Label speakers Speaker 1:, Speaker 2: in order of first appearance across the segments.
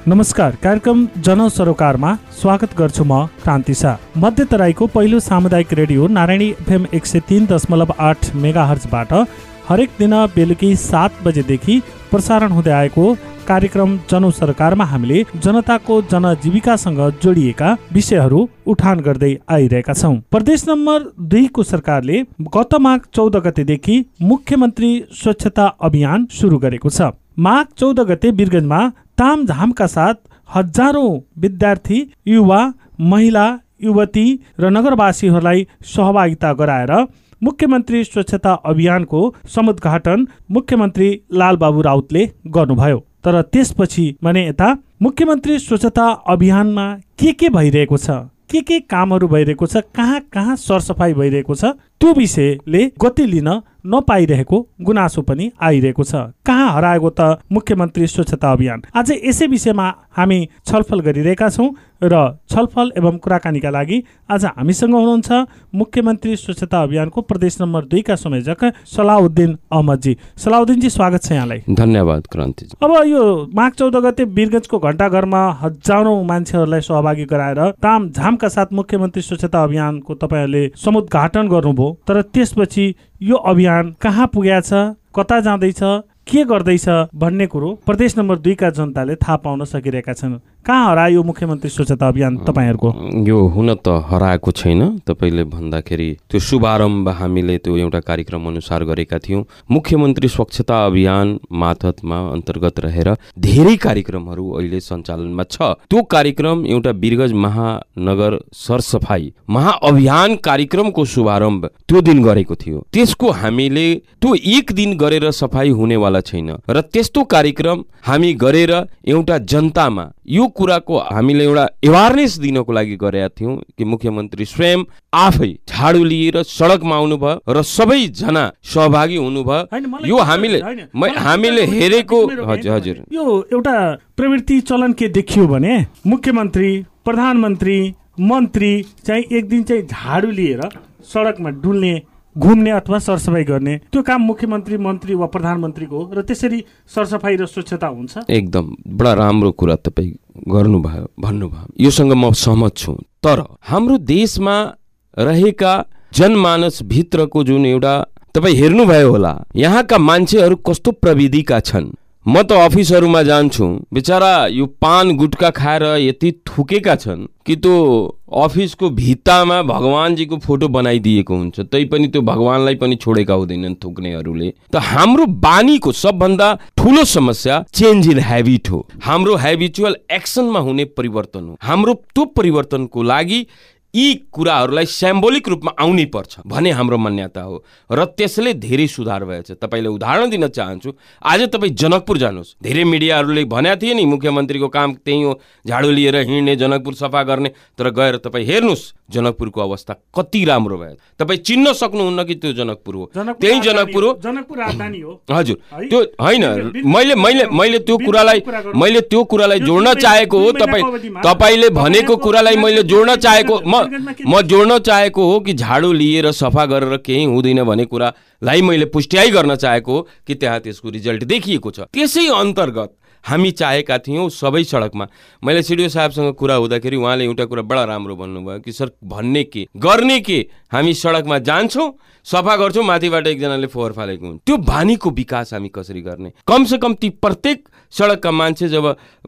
Speaker 1: नमस्कार, कार्यक्रम जनसरोकारमा स्वागत गर्छु म क्रान्ति शाह। मध्य तराईको पहिलो सामुदायिक रेडियो नारायणी एफएम 103.8 मेगाहर्जबाट हरेक दिन बेलुकी 7 बजेदेखि प्रसारण हुँदै आएको कार्यक्रम जनसरोकारमा हामीले जनताको जनजीविकासँग जोडिएका विषयहरू उठान गर्दै आइरहेका छौँ। प्रदेश नम्बर 2 को सरकारले गत माघ 14 गतेदेखि मुख्यमन्त्री स्वच्छता अभियान सुरु गरेको छ। माघ 14 गते वीरगञ्जमा तामझामका साथ हजारौं विद्यार्थी, युवा, महिला, युवती र नगरवासीहरूलाई सहभागिता गराएर मुख्यमन्त्री स्वच्छता अभियानको समुद्घाटन मुख्यमन्त्री लालबाबु राउतले गर्नुभयो। तर त्यसपछि भने यता मुख्यमन्त्री स्वच्छता अभियानमा के भइरहेको छ, के कामहरू भइरहेको छ, कहाँ सरसफाई भइरहेको छ, त्यो विषयले गति लिन नपाइरहेको गुनासो पनि आइरहेको छ। कहाँ हराएको त मुख्यमन्त्री स्वच्छता अभियान? आज यसै विषयमा हामी छलफल गरिरहेका छौँ र छलफल एवं कुराकानीका लागि आज हामीसँग हुनुहुन्छ मुख्यमन्त्री स्वच्छता अभियानको प्रदेश नम्बर 2 का संयोजक सलाउद्दिन अहमदजी। सलाउद्दिनजी, स्वागत छ यहाँलाई।
Speaker 2: धन्यवाद क्रान्तिजी।
Speaker 1: अब यो माघ 14 गते वीरगञ्जको घण्टाघरमा हजारौं मान्छेहरूलाई सहभागी गराएर तामझामका साथ मुख्यमन्त्री स्वच्छता अभियानको तपाईँहरूले समुद्घाटन गर्नुभयो। तर त्यसपछि यो अभियान कहाँ पुगेछ, कता जाँदैछ, के गर्दैछ भन्ने कुरो प्रदेश नम्बर 2 का जनताले थाहा पाउन सकिरहेका छन्। कहाँ हरायो मुख्यमन्त्री स्वच्छता अभियान तपाईँहरूको?
Speaker 2: यो हुन त हराएको छैन। तपाईँले भन्दाखेरि त्यो शुभारम्भ हामीले त्यो एउटा कार्यक्रम अनुसार गरेका थियौँ। मुख्यमन्त्री स्वच्छता अभियान मातहतमा अन्तर्गत रहेर धेरै कार्यक्रमहरू अहिले सञ्चालनमा छ। त्यो कार्यक्रम एउटा वीरगञ्ज महानगर सरसफाई महाअभियान कार्यक्रमको शुभारम्भ त्यो दिन गरेको थियो। त्यसको हामीले त्यो एक दिन गरेर सफाई हुनेवाला छैन र त्यस्तो कार्यक्रम हामी गरेर एउटा जनतामा यो कुराको हामीले एउटा एवारनेस दिनको लागि गरेका थियौँ कि मुख्यमन्त्री स्वयं आफै झाडु लिएर सडकमा आउनुभयो र सबैजना सहभागी हुनुभयो। यो हामीले हेरेको हजुर
Speaker 1: यो एउटा प्रवृत्ति चलन के देखियो भने मुख्यमन्त्री, प्रधानमन्त्री, मन्त्री चाहिँ एक दिन चाहिँ झाडु लिएर सडकमा डुल्ने, घुम्ने अथवा सरसफाई गर्ने, त्यो काम मुख्यमन्त्री, मन्त्री वा प्रधानमन्त्रीको र त्यसरी सरसफाई र स्वच्छता हुन्छ।
Speaker 2: एकदम बडा राम्रो कुरा तपाईँ गर्नुभयो, भन्नुभयो, योसँग म सहमत छु। तर हाम्रो देशमा रहेका जनमानस भित्रको जुन एउटा तपाईँ हेर्नुभयो होला, यहाँका मान्छेहरू कस्तो प्रविधिका छन्। म त अफिसहरूमा जान्छु, बेचारा यो पान गुटका खाएर यति थुकेका छन् कि त्यो अफिसको भित्तामा भगवानजीको फोटो बनाइदिएको हुन्छ, तैपनि त्यो भगवानलाई पनि छोडेका हुँदैनन् थुक्नेहरूले। त हाम्रो बानीको सबभन्दा ठुलो समस्या चेन्ज इन ह्याबिट हो। हाम्रो ह्याबिचुअल एक्सनमा हुने परिवर्तन हो। हाम्रो त्यो परिवर्तनको लागि यी कुराहरूलाई सिम्बोलिक रूपमा आउनै पर्छ भन्ने हाम्रो मान्यता हो र त्यसले धेरै सुधार भएछ। तपाईँले उदाहरण दिन चाहन्छु, आज तपाईँ जनकपुर जानुहोस्, धेरै मिडियाहरूले भनेको थिए नि मुख्यमन्त्रीको काम त्यही हो, झाडु लिएर हिँड्ने, जनकपुर सफा गर्ने। तर गएर तपाईँ हेर्नुहोस् जनकपुरको अवस्था कति राम्रो भयो। तपाईँ चिन्न सक्नुहुन्न कि त्यो जनकपुर हो, त्यही जनकपुर हो, जनकपुर राजधानी हो। हजुर, त्यो होइन, मैले त्यो कुरालाई जोड्न चाहेको हो। तपाईँले भनेको कुरालाई मैले जोड्न चाहेको, म जोड्न चाहेको हो कि झाडु लिएर सफा गरेर केही हुँदैन भन्ने कुरालाई मैले पुष्टि गर्न चाहेको हो कि त्यहाँ त्यसको रिजल्ट देखिएको छ। त्यसै अन्तर्गत हामी चाहेका थियौँ सबै सडकमा। मैले सिडिओ साहबसँग कुरा हुँदाखेरि उहाँले एउटा कुरा बडा राम्रो भन्नुभयो कि सर भन्ने के गर्ने के, हामी सडकमा जान्छौँ, सफा गर्छौँ, माथिबाट एकजनाले फोहोर फालेको हुन्छ। त्यो बानीको विकास हामी कसरी गर्ने? कमसे कम ती प्रत्येक सडकका मान्छे जब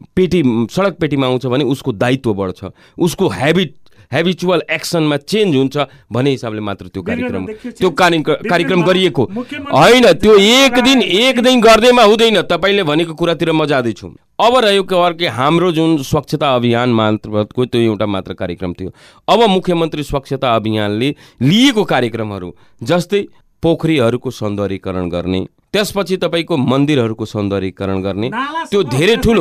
Speaker 2: सडक पेटीमा आउँछ भने उसको दायित्व बढ्छ, उसको ह्याबिचुअल एक्सनमा चेन्ज हुन्छ भन्ने हिसाबले मात्र त्यो कार्यक्रम गरिएको होइन। त्यो एक दिन गर्दैमा हुँदैन। तपाईँले भनेको कुरातिर म जाँदैछु। अब रहेको अर्कै हाम्रो जुन स्वच्छता अभियान मार्फतको त्यो एउटा मात्र कार्यक्रम थियो। अब मुख्यमन्त्री स्वच्छता अभियानले लिएको कार्यक्रमहरू जस्तै पोखरीहरूको सौन्दर्यीकरण गर्ने, त्यसपछि तपाईँको मन्दिरहरूको सौन्दर्यीकरण गर्ने, त्यो धेरै ठुलो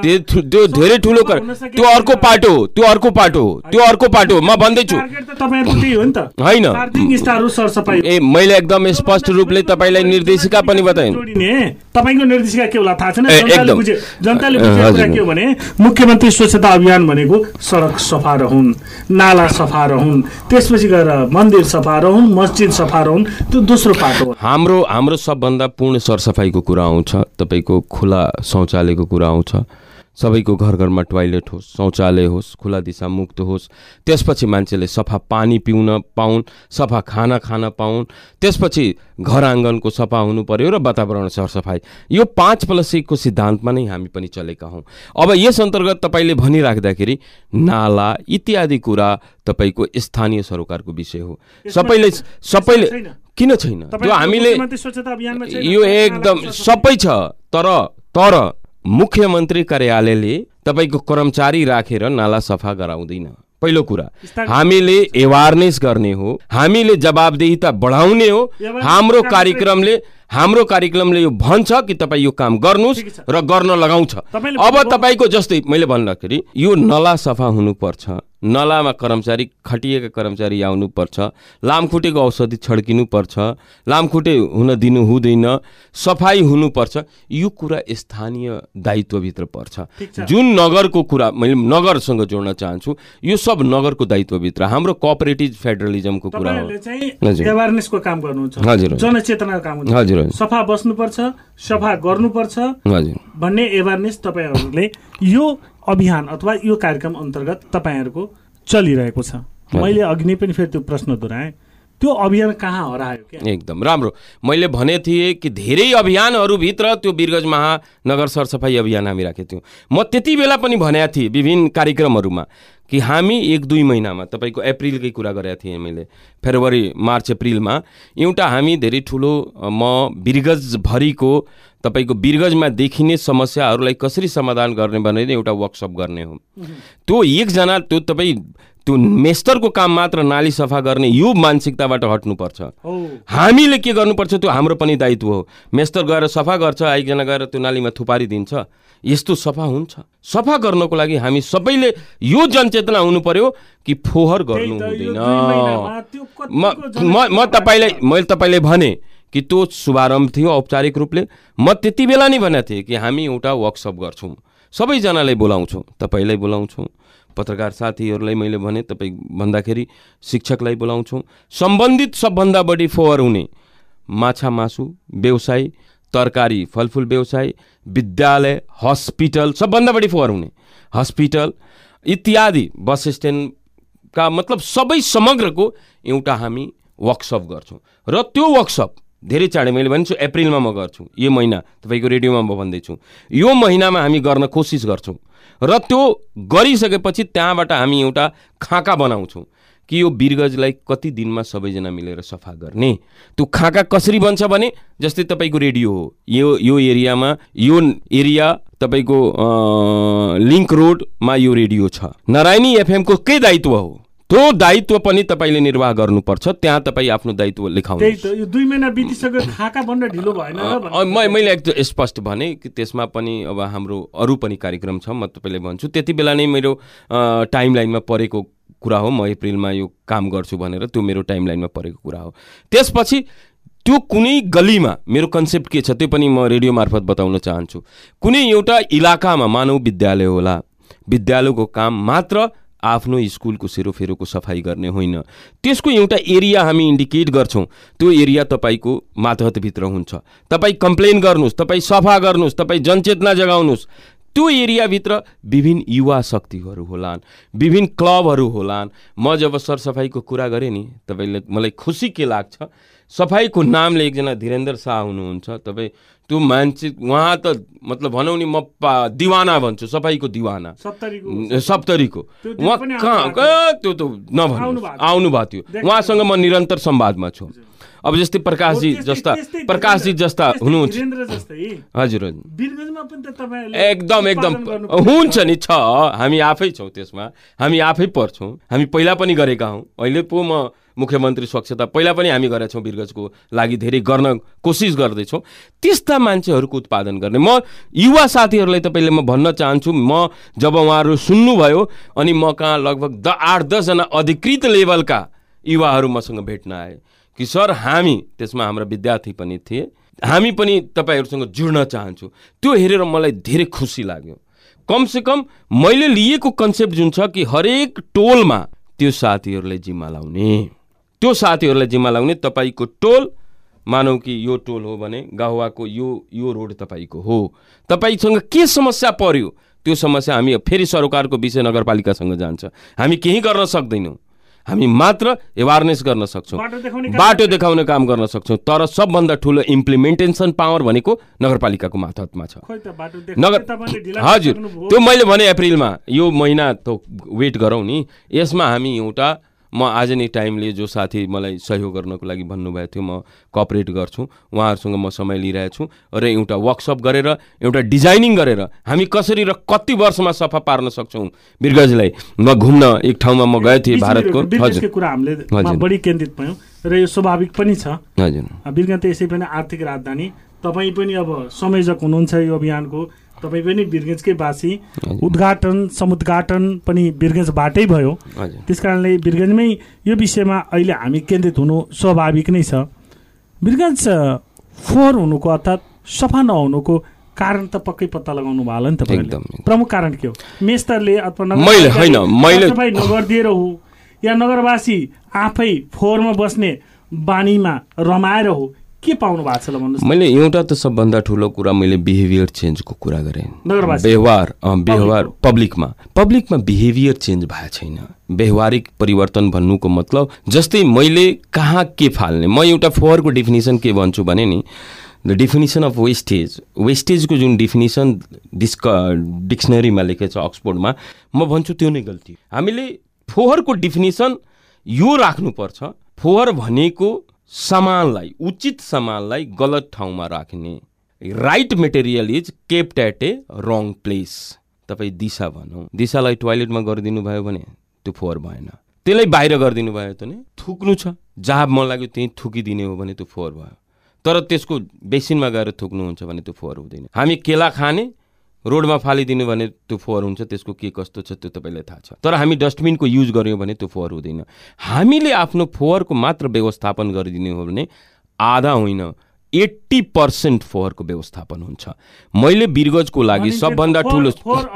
Speaker 2: त्यो अर्को पाटो हो। म भन्दैछु होइन, मैले एकदम स्पष्ट रूपले तपाईँलाई निर्देशिका पनि बताएँ।
Speaker 1: तपाईँको निर्देशिका के होला थाहा छैन, जनताले बुझेको कुरा के हो भने मुख्यमन्त्री स्वच्छता अभियान भनेको सडक सफा रहन्, नाला सफा रहन्, त्यसपछि गएर मन्दिर सफा रहन्, मस्जिद सफा रहन्, त्यो दोस्रो पाटो हो।
Speaker 2: हाम्रो सबभन्दा पूर्ण सरसफाइको कुरा आउँछ, तपाईँको खुला शौचालयको कुरा आउँछ, सबैको घर घरमा टोयलेट होस्, शौचालय होस्, खुला दिशा मुक्त होस्, त्यसपछि मान्छेले सफा पानी पिउन पाउन्, सफा खाना खान पाउन्, त्यसपछि घर आँगनको सफा हुनु पर्यो र वातावरण सरसफाइ। यो 5+1 को सिद्धान्तमा नै हामी पनि चलेका हौँ। अब यस अन्तर्गत तपाईँले भनिराख्दाखेरि नाला इत्यादि कुरा तपाईँको स्थानीय सरोकारको विषय हो। सबैले किन छैन? त्यो हामीले यो एकदम सबै छ, तर मुख्यमन्त्री कार्यालयले तपाईँको कर्मचारी राखेर नाला सफा गराउँदैन। पहिलो कुरा हामीले एवारनेस गर्ने हो, हामीले जवाबदेहिता बढाउने हो। हाम्रो कार्यक्रमले यो भन्छ कि तपाईँ यो काम गर्नुहोस् र गर्न लगाउँछ। अब तपाईँको जस्तै मैले भन्दाखेरि यो नला सफा हुनुपर्छ, नलामा कर्मचारी खटिएका कर्मचारी आउनुपर्छ, लामखुट्टेको औषधि छड्किनुपर्छ, लामखुट्टे हुन दिनु हुँदैन, सफाई हुनुपर्छ। यो कुरा स्थानीय दायित्वभित्र पर्छ। जुन नगरको कुरा मैले नगरसँग जोड्न चाहन्छु, यो सब नगरको दायित्वभित्र। हाम्रो कोअपरेटिभ फेडरलिजमको कुरा हो।
Speaker 1: एवारनेसको काम गर्नुहुन्छ,
Speaker 2: हजुर,
Speaker 1: जनचेतनाको काम हुन्छ, हजुर, सफा बस्नुपर्छ, सफा गर्नुपर्छ, हजुर भन्ने एवारनेस तपाईहरुले यो अभियान अथवा यो कार्यक्रम अन्तर्गत तपाईहरुको चलिरहेको छ। मैले अघि नै पनि फेरि त्यो प्रश्न दोहोऱ्याएँ, त्यो अभियान कहाँ हरायो क्या?
Speaker 2: एकदम राम्रो। मैले भने थिएँ कि धेरै अभियानहरूभित्र त्यो वीरगञ्ज महानगर सरसफाई अभियान हामी राखेको थियौँ। म त्यति बेला पनि भनेको थिएँ विभिन्न कार्यक्रमहरूमा कि हामी 1-2 महिनामा, तपाईँको अप्रिलकै कुरा गरेको थिएँ मैले, फेब्रुअरी मार्च अप्रिलमा एउटा हामी धेरै ठुलो वीरगञ्जभरिको तपाईँको वीरगञ्जमा देखिने समस्याहरूलाई कसरी समाधान गर्ने भनेर एउटा वर्कसप गर्ने हो। त्यो एकजना त्यो मेस्तरको काम मात्र नाली सफा गर्ने यो मानसिकताबाट हट्नुपर्छ। हामीले के गर्नुपर्छ त्यो हाम्रो पनि दायित्व हो। मेस्तर गएर सफा गर्छ, एकजना गएर त्यो नालीमा थुपारी दिन्छ, यस्तो सफा हुन्छ? सफा गर्नको लागि हामी सबैले यो जनचेतना हुनु पर्यो कि फोहोर गर्नु हुँदैन। मैले तपाईँलाई भने कि त्यो शुभारम्भ थियो औपचारिक रूपले। म त्यति बेला नै भनेको थिएँ कि हामी एउटा वर्कसप गर्छौँ, सबैजनालाई बोलाउँछौँ, तपाईँलाई बोलाउँछौँ, पत्रकार साथीहरूलाई मैले भने तपाईँ भन्दाखेरि शिक्षकलाई बोलाउँछौँ, सम्बन्धित सबभन्दा बढी फोहोर हुने माछा मासु व्यवसाय, तरकारी फलफुल व्यवसाय, विद्यालय, हस्पिटल, सबभन्दा बढी फोहोर हुने हस्पिटल इत्यादि, बस स्ट्यान्डका मतलब सबै समग्रको एउटा हामी वर्कसप गर्छौँ। र त्यो वर्कसप धेरै चाँडै मैले भन्छु अप्रिलमा म गर्छु। यो महिना तपाईँको रेडियोमा म भन्दैछु, यो महिनामा हामी गर्न कोसिस गर्छौँ। र त्यो गरिसकेपछि त्यहाँबाट हामी एउटा खाका बनाउँछौँ कि यो वीरगञ्जलाई कति दिनमा सबैजना मिलेर सफा गर्ने। त्यो खाका कसरी बन्छ भने जस्तै तपाईँको रेडियो हो, यो एरियामा यो एरिया तपाईँको लिङ्क रोडमा यो रेडियो छ, नारायणी एफएमको के दायित्व हो, त्यो दायित्व पनि तपाईँले निर्वाह गर्नुपर्छ। त्यहाँ तपाईँ आफ्नो दायित्व लेखाउनुहोस्।
Speaker 1: यो 2 महिना बितिसक्यो, खाका बन्न ढिलो भएन र
Speaker 2: मैले एकदम स्पष्ट भने कि त्यसमा पनि अब हाम्रो अरू पनि कार्यक्रम छ। म तपाईँले भन्छु त्यति बेला नै मेरो टाइमलाइनमा परेको कुरा हो। म अप्रिलमा यो काम गर्छु भनेर त्यो मेरो टाइमलाइनमा परेको कुरा हो। त्यसपछि त्यो कुनै गलीमा मेरो कन्सेप्ट के छ त्यो पनि म रेडियो मार्फत बताउन चाहन्छु। कुनै एउटा इलाकामा मानव विद्यालय होला, विद्यालयको काम मात्र आफ्नो स्कुलको सेरोफेरोको सफाई गर्ने होइन, त्यसको एउटा एरिया हामी इन्डिकेट गर्छौँ। त्यो एरिया तपाईँको मातहतभित्र हुन्छ। तपाईँ कम्प्लेन गर्नुहोस्, तपाईँ सफा गर्नुहोस्, तपाईँ जनचेतना जगाउनुहोस्। त्यो एरियाभित्र विभिन्न युवा शक्तिहरू होलान्, विभिन्न क्लबहरू होलान्। म जब सरसफाइको कुरा गरेँ नि, तपाईँले मलाई खुसी के लाग्छ, सफाइको नामले एकजना धीरेन्द्र शाह हुनुहुन्छ। तपाईँ त्यो मान्छे उहाँ त मतलब भनौँ नि म दिवाना भन्छु, सफाइको दिवाना, सप्तरीको उहाँ कहाँ त्यो त नभन्नु आउनु भएको थियो। उहाँसँग म निरन्तर संवादमा छु। अब जस्तै प्रकाशजी जस्ता हुनुहुन्छ, हजुर एकदम हुन्छ नि, छ हामी आफै छौँ त्यसमा, हामी आफै पर्छौँ। हामी पहिला पनि गरेका हौँ, अहिले पो म मुख्यमन्त्री स्वच्छता पहिला पनि हामी गरेका छौँ, वीरगञ्जको लागि धेरै गर्न कोसिस गर्दैछौँ। त्यस्ता मान्छेहरूको उत्पादन गर्ने म युवा साथीहरूलाई तपाईँले म भन्न चाहन्छु। म जब उहाँहरू सुन्नुभयो अनि म कहाँ लगभग 8-10 जना अधिकृत लेभलका युवाहरू मसँग भेट्न आए कि सर हामी, त्यसमा हाम्रा विद्यार्थी पनि थिए, हामी पनि तपाईँहरूसँग जुड्न चाहन्छु। त्यो हेरेर मलाई धेरै खुसी लाग्यो। कमसेकम मैले लिएको कन्सेप्ट जुन छ कि हरेक टोलमा त्यो साथीहरूलाई जिम्मा लाउने, त्यो साथीहरूलाई जिम्मा लाउने। तपाईँको टोल मानौ कि यो टोल हो भने गाहुवाको यो रोड तपाईँको हो, तपाईँसँग के समस्या पर्यो त्यो समस्या हामी फेरि सरकारको विषय नगरपालिकासँग जान्छ। हामी केही गर्न सक्दैनौँ, हामी मात्र एवारनेस गर्न सक्छौँ, बाटो देखाउने काम गर्न सक्छौँ, तर सबभन्दा ठुलो इम्प्लिमेन्टेसन पावर भनेको नगरपालिकाको हातमा छ। हजुर, त्यो मैले भने अप्रिलमा, यो महिना त वेट गरौँ नि। यसमा हामी एउटा, म आज नै टाइमले जो साथी मलाई सहयोग गर्नको लागि भन्नुभएको थियो, म कोअपरेट गर्छु, उहाँहरूसँग म समय लिइरहेको छु र एउटा वर्कसप गरेर एउटा डिजाइनिङ गरेर हामी कसरी र कति वर्षमा सफा पार्न सक्छौँ वीरगञ्जलाई। म घुम्न एक ठाउँमा म गएको थिएँ भारतको।
Speaker 1: हजुर, कुरा हामीले बढी केन्द्रित भयौँ र यो स्वाभाविक पनि छ।
Speaker 2: हजुर,
Speaker 1: वीरगञ्ज त यसै पनि आर्थिक राजधानी, तपाईँ पनि अब संयोजक हुनुहुन्छ यो अभियानको, तपाईँ पनि वीरगञ्जकै वासी, उद्घाटन समुद्घाटन पनि वीरगञ्जबाटै भयो। त्यस कारणले वीरगञ्जमै यो विषयमा अहिले हामी केन्द्रित हुनु स्वाभाविक नै छ। वीरगञ्ज फोहोर हुनुको अर्थात् सफा नहुनुको कारण त पक्कै पत्ता लगाउनु भयो होला नि तपाईँले। प्रमुख कारण के हो? मेस्तरले अथवा सफाइ नगरिदिएर हो या नगरवासी आफै फोहोरमा बस्ने बानीमा रमाएर हो? के पाउनु भएको छ ल भन्नुहोस्।
Speaker 2: मैले एउटा त सबभन्दा ठुलो कुरा मैले बिहेभियर चेन्जको कुरा गरेँ। व्यवहार पब्लिकमा बिहेभियर चेन्ज भएको छैन। व्यवहारिक परिवर्तन भन्नुको मतलब जस्तै मैले कहाँ के फाल्ने, म एउटा फोहोरको डेफिनेसन के भन्छु भने नि, द डेफिनेसन अफ वेस्टेजको जुन डेफिनेसन डिक्सनरीमा लेखेको छ अक्सफोर्डमा, म भन्छु त्यो नै गल्ती। हामीले फोहोरको डेफिनेसन यो राख्नुपर्छ, फोहोर भनेको सामानलाई, उचित सामानलाई गलत ठाउँमा राख्ने। Right material is kept at a wrong place. तपाईँ दिशा भनौँ, दिशालाई टोयलेटमा गरिदिनु भयो भने त्यो फोहोर भएन, त्यसलाई बाहिर गरिदिनु भयो त नि थुक्नु छ, जहाँ मन लाग्यो त्यहीँ थुकिदिने हो भने त्यो फोहोर भयो। तर त्यसको बेसिनमा गएर थुक्नुहुन्छ भने त्यो फोहोर हुँदैन। हामी केला खाने रोडमा फालिदिनु भने त्यो फोहोर हुन्छ, त्यसको के कस्तो छ त्यो तपाईँलाई थाहा छ। तर हामी डस्टबिनको युज गऱ्यौँ भने त्यो फोहोर हुँदैन। हामीले आफ्नो फोहोरको मात्र व्यवस्थापन गरिदिने हो भने आधा होइन 80% फोहोरको व्यवस्थापन हुन्छ। मैले वीरगञ्जको लागि सबभन्दा ठुलो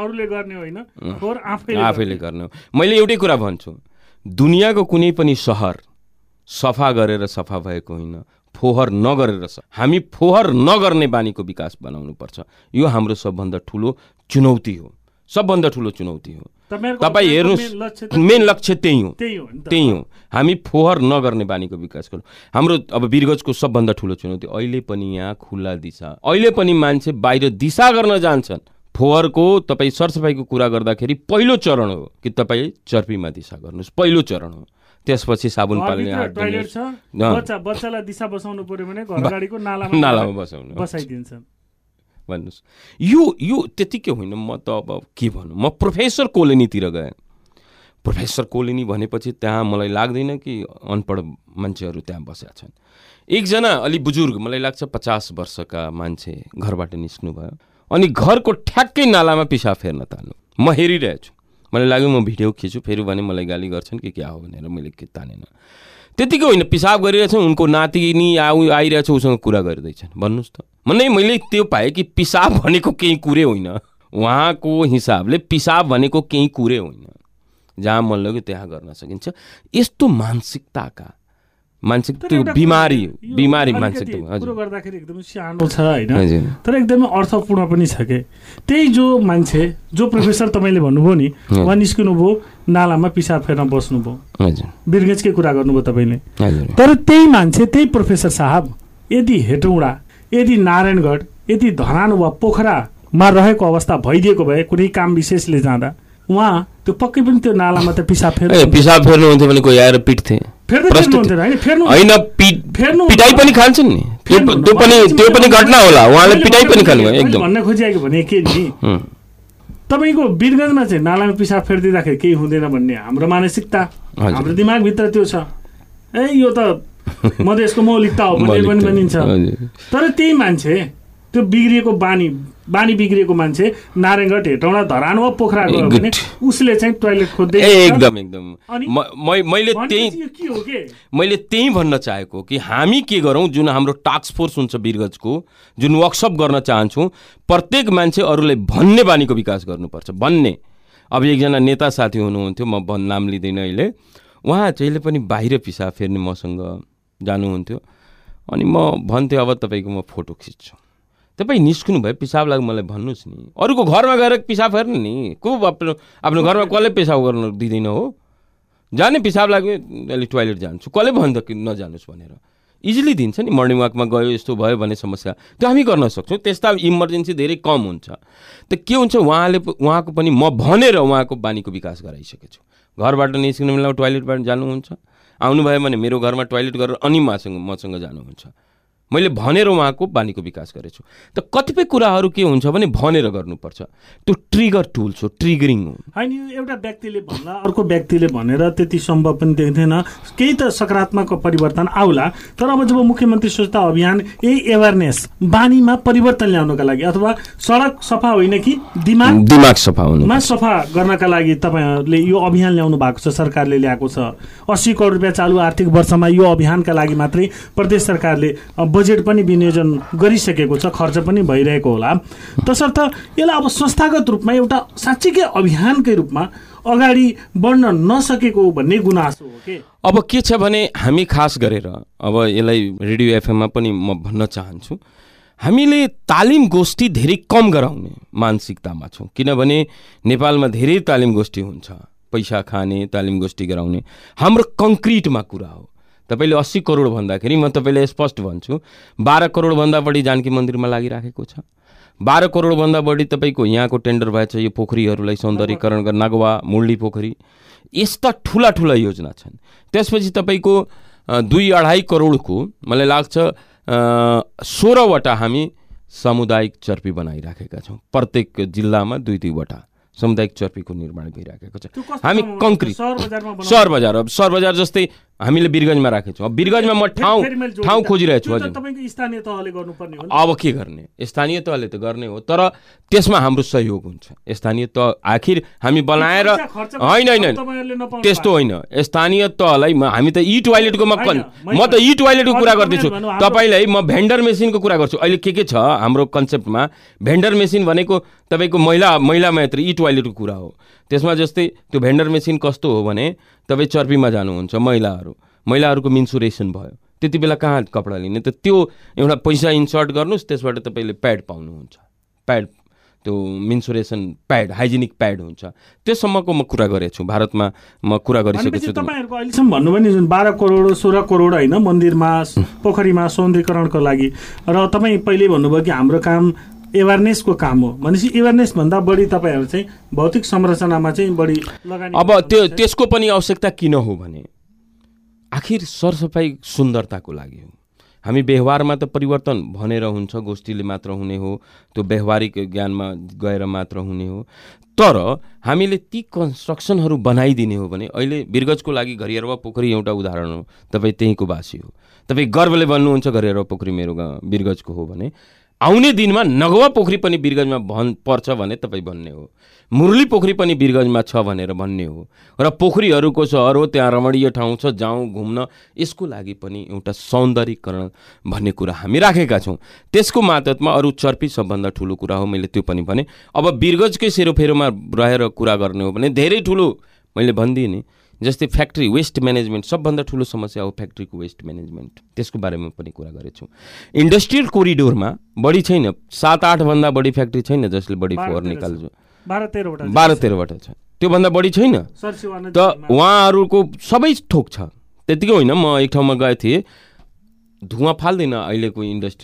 Speaker 2: आफैले गर्ने हो। मैले एउटै कुरा भन्छु, दुनियाँको कुनै पनि सहर सफा गरेर सफा भएको होइन, फोहोर नगरेर हामी फोहोर नगर्ने बानीको विकास बनाउनु पर्छ। यो हाम्रो सबभन्दा ठुलो चुनौती हो, सबभन्दा ठुलो चुनौती हो। तपाईँ हेर्नुहोस्, मेन लक्ष्य त्यही हो, हामी फोहोर नगर्ने बानीको विकास गरौँ। हाम्रो अब वीरगञ्जको सबभन्दा ठुलो चुनौती अहिले पनि यहाँ खुल्ला दिशा, अहिले पनि मान्छे बाहिर दिशा गर्न जान्छन्। फोहोरको तपाईँ सरसफाइको कुरा गर्दाखेरि पहिलो चरण हो कि तपाईँ चर्पीमा दिशा गर्नुहोस्, पहिलो चरण हो। त्यसपछि साबुन पाल्ने
Speaker 1: बच्चालाई दिशा बसाउनु पर्यो भने घरगाडीको नालामा बसाइदिन्छन्
Speaker 2: भन्नुहोस्। यो त्यतिकै होइन। म त अब के भनौँ, म प्रोफेसर कोलोनीतिर गएँ। प्रोफेसर कोलोनी भनेपछि त्यहाँ मलाई लाग्दैन कि अनपढ मान्छेहरू त्यहाँ बसेका छन्। एकजना अलि बुजुर्ग, मलाई लाग्छ 50 वर्षका मान्छे घरबाट निस्क्नु भयो अनि घरको ठ्याक्कै नालामा पिसाब फेर्न तान्नु। म हेरिरहेछु, मलाई लाग्यो म भिडियो खिच्छु, फेरि भने मलाई गाली गर्छन् कि क्या हो भनेर मैले तानेन। त्यतिकै होइन, पिसाब गरिरहेछ, उनको नातिनी आइरहेछ, उसँग कुरा गरिँदैछन्। भन्नुहोस् त, मैले त्यो पाएँ कि पिसाब भनेको केही कुरै होइन, उहाँको हिसाबले पिसाब भनेको केही कुरै होइन, जहाँ मन लाग्यो त्यहाँ गर्न सकिन्छ। यस्तो मानसिकताका बिमारी मानसिकता
Speaker 1: गर्दाखेरि एकदमै सानो छ होइन, तर एकदमै अर्थपूर्ण पनि छ के। त्यही जो मान्छे, जो प्रोफेसर तपाईँले भन्नुभयो नि, उहाँ निस्किनु भयो, नालामा पिसाब फेर्न बस्नुभयो, वीरगञ्जकै कुरा गर्नुभयो तपाईँले। तर त्यही मान्छे, त्यही प्रोफेसर साहब यदि हेटौँडा, यदि नारायणगढ, यदि धरान वा पोखरामा रहेको अवस्था भइदिएको भए कुनै काम विशेषले जाँदा उहाँ त्यो पक्कै पनि त्यो नालामा त पिसाब
Speaker 2: फेर्नुहुन्थ्यो भने कोही आएर पिट्थे होइन, पिटाइ पनि खान्छन् नि, त्यो पनि घटना होला, उहाँले पिटाइ पनि खानु एकदम
Speaker 1: भन्न खोजिएको भने के नि, तपाईँको वीरगञ्जमा चाहिँ नालामा पिसाब फेरिदिँदाखेरि केही हुँदैन भन्ने हाम्रो मानसिकता, हाम्रो दिमागभित्र त्यो छ। यो त मधेसको मौलिकता हो भने पनि भनिन्छ। तर त्यही मान्छे, त्यो बिग्रिएको बानी बिग्रिएको मान्छे नारायणगढ, हेटौँडा, धरान वा पोखरा गयो भने उसले चाहिँ टोयलेट खोज्दै
Speaker 2: एकदम मैले त्यही भन्न चाहेको कि हामी के गरौँ, जुन हाम्रो टास्क फोर्स हुन्छ वीरगञ्जको, जुन वर्कसप गर्न चाहन्छौँ, प्रत्येक मान्छे अरूलाई भन्ने बानीको विकास गर्नुपर्छ। भन्ने, अब एकजना नेता साथी हुनुहुन्थ्यो, म नाम लिँदैन अहिले, उहाँ जहिले पनि बाहिर पिसाब फेर्ने मसँग जानुहुन्थ्यो अनि म भन्थेँ अब तपाईँको म फोटो खिच्छु। तपाईँ निस्किनु भयो पिसाब लाग्यो मलाई भन्नुहोस् नि, अरूको घरमा गएर पिसाब फेर्नु नि, को आफ्नो घरमा कसले पिसाब गर्नु दिँदैन हो, जाने पिसाब लाग्यो अहिले टोइलेट जान्छु, कसले भन्दा नजानुहोस् भनेर इजिली दिन्छ नि। मर्निङ वाकमा गयो यस्तो भयो भन्ने समस्या त्यो हामी गर्न सक्छौँ, त्यस्ता इमर्जेन्सी धेरै कम हुन्छ। त के हुन्छ उहाँको पनि म भनेर उहाँको बानीको विकास गराइसकेको छु। घरबाट निस्किनु बेलामा टोइलेटबाट जानुहुन्छ, आउनुभयो भने मेरो घरमा टोइलेट गरेर अनि मसँग जानुहुन्छ, मैले भनेर उहाँको बानीको विकास गरेछु। त कतिपय कुराहरू के हुन्छ भने भनेर गर्नुपर्छ, त्यो ट्रिगर टुल्स हो, ट्रिगरिङ हो।
Speaker 1: होइन एउटा व्यक्तिले भन्ला अर्को व्यक्तिले भनेर त्यति सम्भव पनि देख्दैन, केही त सकारात्मक परिवर्तन आउला। तर अब जब मुख्यमन्त्री स्वच्छता अभियान यही एवेरनेस बानीमा परिवर्तन ल्याउनका लागि अथवा सडक सफा होइन कि दिमाग सफा गर्नका लागि तपाईँहरूले यो अभियान ल्याउनु भएको छ, सरकारले ल्याएको छ। 80 करोड रुपियाँ चालु आर्थिक वर्षमा यो अभियानका लागि मात्रै प्रदेश सरकारले बजेट पनि विनियोजन गरिसकेको छ, खर्च पनि भइरहेको होला। तसर्थ यसलाई अब संस्थागत रूपमा एउटा साँच्चीकै अभियानकै रूपमा अगाडि बढ्न नसकेको भन्ने गुनासो हो के?
Speaker 2: अब के छ भने हामी खास गरेर अब यसलाई रेडियो एफएममा पनि म भन्न चाहन्छु, हामीले तालिम गोष्ठी धेरै कम गराउने मानसिकतामा छौँ। किनभने नेपालमा धेरै तालिम गोष्ठी हुन्छ, पैसा खाने तालिम गोष्ठी गराउने, हाम्रो कङ्क्रिटमा कुरा हो। तपाईँले 80 करोड भन्दाखेरि म तपाईँलाई स्पष्ट भन्छु, 12 करोडभन्दा बढी जानकी मन्दिरमा लागिराखेको छ। 12 करोडभन्दा बढी तपाईँको यहाँको टेन्डर भएछ यो पोखरीहरूलाई सौन्दर्यीकरण गर्न, नागवा मुरली पोखरी, यस्ता ठुला ठुला योजना छन्। त्यसपछि तपाईँको 2-2.5 करोडको मलाई लाग्छ 16वटा हामी सामुदायिक चर्पी बनाइराखेका छौँ। प्रत्येक जिल्लामा 2-2वटा सामुदायिक चर्पीको निर्माण भइराखेको छ। हामी कङ्क्रिट सहर बजार जस्तै हामीले वीरगञ्जमा राखेको छौँ। बिरगञ्जमा म ठाउँ खोजिरहेको छु। अब के गर्ने, स्थानीय तहले त गर्ने हो, तर त्यसमा हाम्रो सहयोग हुन्छ। स्थानीय तह आखिर हामी बनाएर होइन त्यस्तो होइन, स्थानीय तहलाई हामी त ई टोइलेटको म त ई टोइलेटको कुरा गर्दैछु, तपाईँलाई म भेन्डर मेसिनको कुरा गर्छु। अहिले के छ हाम्रो कन्सेप्टमा, भेन्डर मेसिन भनेको तपाईँको महिला मात्र ई टोइलेटको कुरा हो। त्यसमा जस्तै त्यो भेन्डर मेसिन कस्तो हो भने तपाईँ चर्पीमा जानुहुन्छ, महिलाहरूको मिन्सुरेसन भयो, त्यति बेला कहाँ कपडा लिने, त त्यो एउटा पैसा इन्सर्ट गर्नुहोस्, त्यसबाट तपाईँले प्याड पाउनुहुन्छ, प्याड त्यो मिन्सुरेसन प्याड, हाइजेनिक प्याड हुन्छ। त्यससम्मको म कुरा गरेको छु, भारतमा म कुरा गरिसकेको छु।
Speaker 1: तपाईँहरूको अहिलेसम्म भन्नुभयो नि जुन 12 करोड 16 करोड होइन मन्दिरमा पोखरीमा सौन्दर्यीकरणको लागि, र तपाईँ पहिले भन्नुभयो कि हाम्रो काम एवेरनेसको काम हो भनेपछि एवेरनेस भन्दा बढी तपाईँहरू चाहिँ भौतिक संरचनामा चाहिँ बढी लगानी।
Speaker 2: अब त्यसको पनि आवश्यकता किन हो भने आखिर सरसफाइ सुन्दरताको लागि हो। हामी व्यवहारमा त परिवर्तन भनेर हुन्छ, गोष्ठीले मात्र हुने हो, त्यो व्यवहारिक ज्ञानमा गएर मात्र हुने हो। तर हामीले ती कन्स्ट्रक्सनहरू बनाइदिने हो भने, अहिले वीरगञ्जको लागि घरियारवा पोखरी एउटा उदाहरण हो, तपाईँ त्यहीँको वासी हो, तपाईँ गर्वले भन्नुहुन्छ घरियारवा पोखरी मेरो वीरगञ्जको हो भने, आउने दिनमा नगवा पोखरी पनि वीरगञ्जमा पर्छ भने तपाईँ भन्ने हो, मुरली पोखरी पनि वीरगञ्जमा छ भनेर भन्ने हो, र पोखरीहरूको सहर हो, त्यहाँ रमणीय ठाउँ छ, जाउँ घुम्न, यसको लागि पनि एउटा सौन्दर्यीकरण भन्ने कुरा हामी राखेका छौँ। त्यसको मातहतमा अरू चर्पी सबभन्दा ठुलो कुरा हो, मैले त्यो पनि भने। अब वीरगञ्जकै सेरोफेरोमा रहेर कुरा गर्ने हो भने धेरै ठुलो मैले भनिदिएँ नि, जस्तै फ्याक्ट्री वेस्ट म्यानेजमेन्ट सबभन्दा ठुलो समस्या हो, फ्याक्ट्रीको वेस्ट म्यानेजमेन्ट, त्यसको बारेमा पनि कुरा गरेछौँ। इन्डस्ट्रियल कोरिडोरमा बढी छैन, 7-8 भन्दा बढी फ्याक्ट्री छैन जसले बढी फोहोर निकाल्छ, 12-13वटा छ, त्योभन्दा बढी छैन। त उहाँहरूको सबै थोक छ, त्यतिकै होइन। म एक ठाउँमा गएको थिएँ, धुवाँ फाल्दैन अहिलेको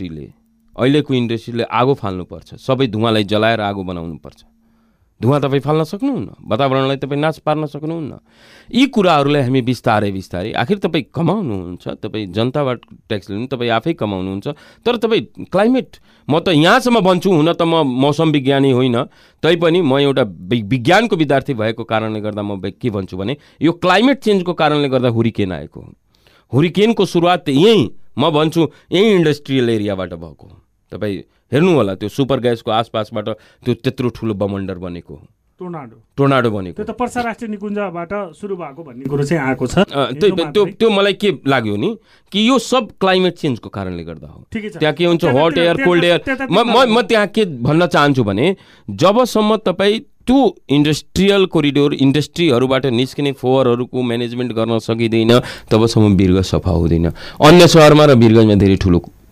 Speaker 2: इन्डस्ट्रीले आगो फाल्नुपर्छ, सबै धुवाँलाई जलाएर आगो बनाउनुपर्छ। धुवाँ तपाईँ फाल्न सक्नुहुन्न, वातावरणलाई तपाईँ नाश पार्न सक्नुहुन्न। यी कुराहरूलाई हामी बिस्तारै आखिर तपाईँ कमाउनुहुन्छ, तपाईँ जनताबाट ट्याक्स लिनु, तपाईँ आफै कमाउनुहुन्छ, तर तपाईँ क्लाइमेट, म त यहाँसम्म भन्छु, हुन त म मौसम विज्ञानी होइन, तैपनि म एउटा विज्ञानको विद्यार्थी भएको कारणले गर्दा म के भन्छु भने यो क्लाइमेट चेन्जको कारणले गर्दा हुरिकेन आएको हो। हुरिकेनको सुरुवात यहीँ म भन्छु यही इन्डस्ट्रियल एरियाबाट भएको हो। तपाईँ हेर्नु होला त्यो सुपर ग्यासको आसपासबाट त्यो त्यत्रो ठुलो बमण्डर बनेको हो, टोर्नाडो बनेको,
Speaker 1: त्यो त पर्सा राष्ट्रिय निकुञ्जबाट सुरु भएको भन्ने कुरो चाहिँ आएको छ।
Speaker 2: त्यो मलाई के लाग्यो नि कि यो सब क्लाइमेट चेन्जको कारणले गर्दा हो। त्यहाँ के हुन्छ, हट एयर, कोल्ड एयर। म त्यहाँ के भन्न चाहन्छु भने जबसम्म तपाईँ त्यो इन्डस्ट्रियल कोरिडोर, इन्डस्ट्रीहरूबाट निस्किने फोहोरहरूको म्यानेजमेन्ट गर्न सकिँदैन तबसम्म वीरगञ्ज सफा हुँदैन। अन्य सहरमा र वीरगञ्जमा धेरै ठुलो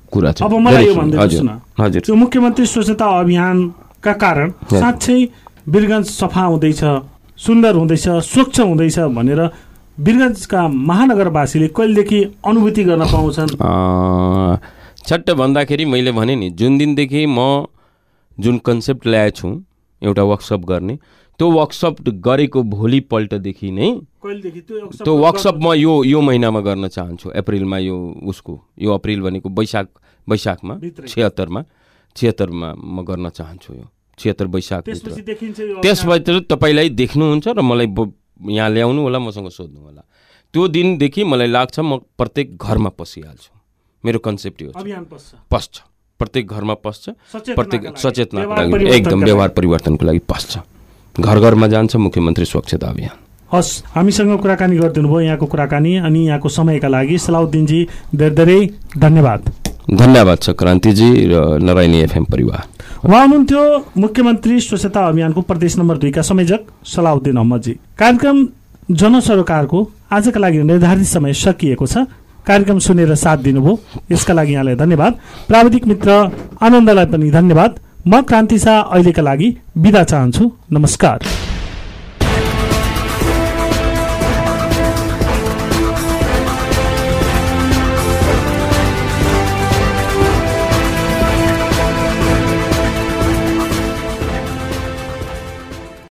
Speaker 2: कुरा छ।
Speaker 1: अब मलाई यो भन्दैछु न,
Speaker 2: हजुर,
Speaker 1: त्यो मुख्यमन्त्री स्वच्छता अभियानका कारण साँच्चै वीरगञ्ज सफा हुँदैछ, सुन्दर हुँदैछ, स्वच्छ हुँदैछ भनेर वीरगञ्जका महानगरवासीले कहिलेदेखि अनुभूति गर्न पाउँछन्?
Speaker 2: छट्ट भन्दाखेरि मैले भने नि, जुन दिनदेखि म जुन कन्सेप्ट ल्याएको छु एउटा वर्कसप गर्ने, त्यो वर्कसप गरेको भोलिपल्टदेखि नै त्यो वर्कसप म यो महिनामा गर्न चाहन्छु, अप्रिलमा। यो अप्रिल भनेको वैशाखमा 76मा म गर्न चाहन्छु। यो 76 वैशाख त्यसपछि तपाईँलाई देख्नुहुन्छ र मलाई यहाँ ल्याउनु होला, मसँग सोध्नु होला। त्यो दिनदेखि मलाई लाग्छ म प्रत्येक घरमा पसिहाल्छु। मेरो कन्सेप्ट यो पस्छ, प्रत्येक घरमा पस्छ, प्रत्येक सचेतनाको लागि, एकदम व्यवहार परिवर्तनको लागि पस्छ, घर घरमा जान्छ मुख्यमन्त्री स्वच्छता अभियान।
Speaker 1: हस्, हामीसँग कुराकानी गरिदिनु भयो। यहाँको कुराकानी अनि यहाँको समयका लागि सलाउद्दिनजी धेरै धेरै धन्यवाद।
Speaker 2: धन्यवाद छ क्रान्तिजी र नारायणी एफएम परिवार।
Speaker 1: उहाँ हुनुहुन्थ्यो मुख्यमन्त्री स्वच्छता अभियानको प्रदेश नम्बर 2 का संयोजक सलाउद्दिन अहमदजी। कार्यक्रम जनसरोकारको आजका लागि निर्धारित समय सकिएको छ। कार्यक्रम सुनेर साथ दिनुभयो, यसका लागि यहाँलाई धन्यवाद। प्राविधिक मित्र आनन्दलाई पनि धन्यवाद। म क्रान्ति शाह अहिलेका लागि बिदा चाहन्छु। नमस्कार।